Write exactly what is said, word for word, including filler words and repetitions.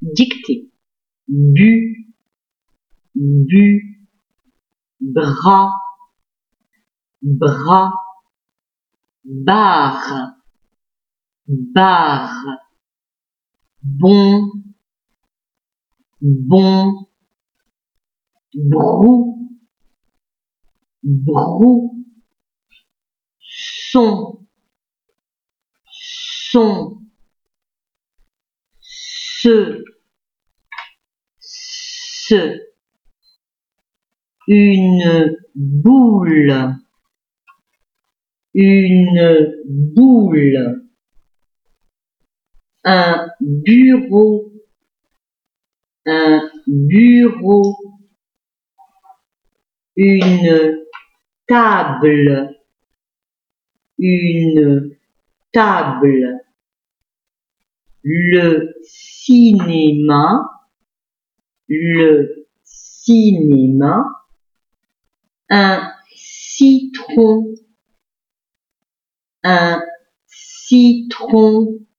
dictée, bu, bu, bras, bras, barre, barre, bon, bon, brou, brou, son, son, ce, ce, une boule, une boule, un bureau, un bureau, une table, une table, le cinéma, le cinéma, un citron, un citron,